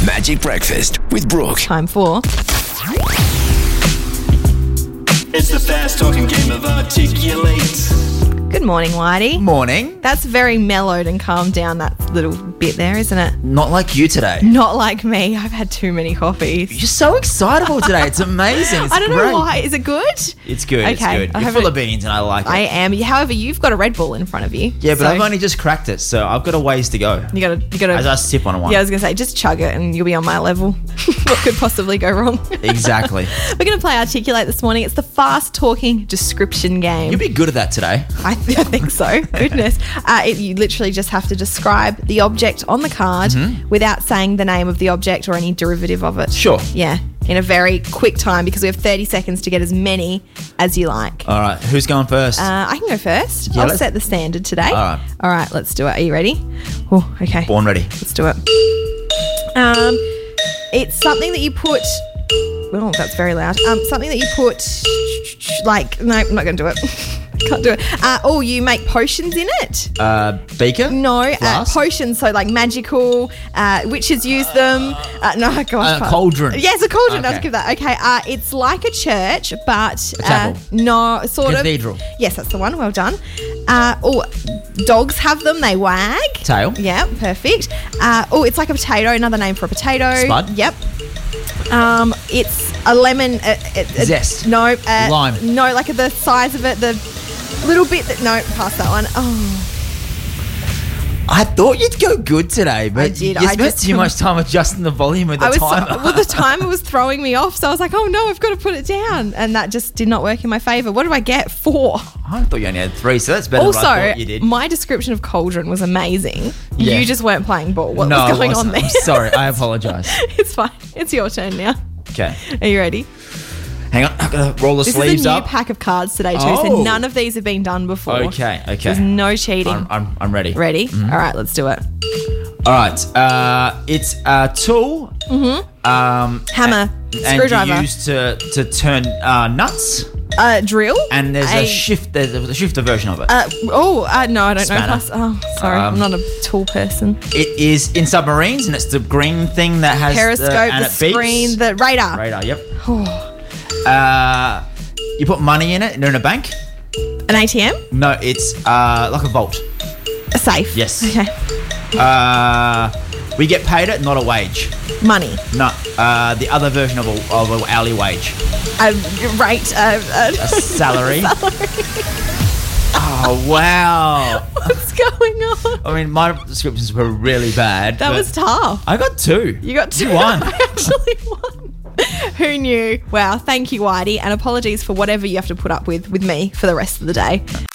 Magic Breakfast with Brooke. Time for... It's the fast talking game of Articulate. Good morning, Whitey. Morning. That's very mellowed and calmed down, that little bit there, isn't it? Not like you today. Not like me. I've had too many coffees. You're so excitable today. It's amazing. It's I don't great. know why. Is it good? It's good. It's Okay, good. I You're haven't- full of beans and I like it. I am. However, you've got a Red Bull in front of you. Yeah, but so I've only just cracked it, so I've got a ways to go. You gotta. As I sip on one. Yeah, I was gonna say, just chug it and you'll be on my level. What could possibly go wrong? Exactly. We're gonna play Articulate this morning. It's the fast talking description game. You'll be good at that today. I think so. Goodness. You literally just have to describe the object on the card without saying the name of the object or any derivative of it. Sure. Yeah. In a very quick time because we have 30 seconds to get as many as you like. All right. Who's going first? I can go first. Yeah, I'll let's- set the standard today. All right. Let's do it. Are you ready? Oh, okay. Born ready. Let's do it. It's something that you put... Oh, that's very loud. Something that you put... No, I'm not going to do it. Can't do it. You make potions in it? Beaker? No, Flask? potions. So like magical, witches use them. No, gosh. A cauldron. Yes, a cauldron. Okay. I'll give that. Okay. It's like a church, but... A chapel. No, sort Cathedral. of. Yes, that's the one. Well done. Dogs have them. They wag. Tail. Yeah, perfect. It's like a potato. Another name for a potato. Spud. Yep. It's a lemon. Zest. No. Lime. No, like the size of it. The little bit that. No, past that one. Oh. I thought you'd go good today, but I did. you I spent just- too much time adjusting the volume of the timer. Well, the timer was throwing me off, so I was like, "Oh no, I've got to put it down," and that just did not work in my favour. What did I get? 4. I thought you only had 3, so that's better than what I thought you did. My description of cauldron was amazing. Yeah. You just weren't playing ball. What No, was I going on wasn't. there? I'm sorry. I apologise. It's fine. It's your turn now. Okay. Are you ready? Hang on. I'm going to roll the This sleeves is a new up. pack of cards today too, Oh. so none of these have been done before. Okay. There's no cheating. I'm ready. Ready? All right, let's do it. All right. It's a tool. Hammer, screwdriver, And you use to turn nuts. drill, And there's a shift. There's a shifter version of it. no, I don't know. Spanner. Plus, sorry, I'm not a tool person. It is in submarines, and it's the green thing that has Periscope, and the it beeps. screen, the radar. Radar. Yep. Oh. You put money in it. They're in a bank. An ATM, No, it's like a vault. a safe. Yes. Okay. We get paid it, not a wage. Money, No, the other version of a hourly wage. a rate, A salary. Oh wow! What's going on? I mean, my descriptions were really bad. That but was tough. I got 2. You got 2. You won. I actually won. Who knew? Wow. Thank you, Whitey, and apologies for whatever you have to put up with me for the rest of the day.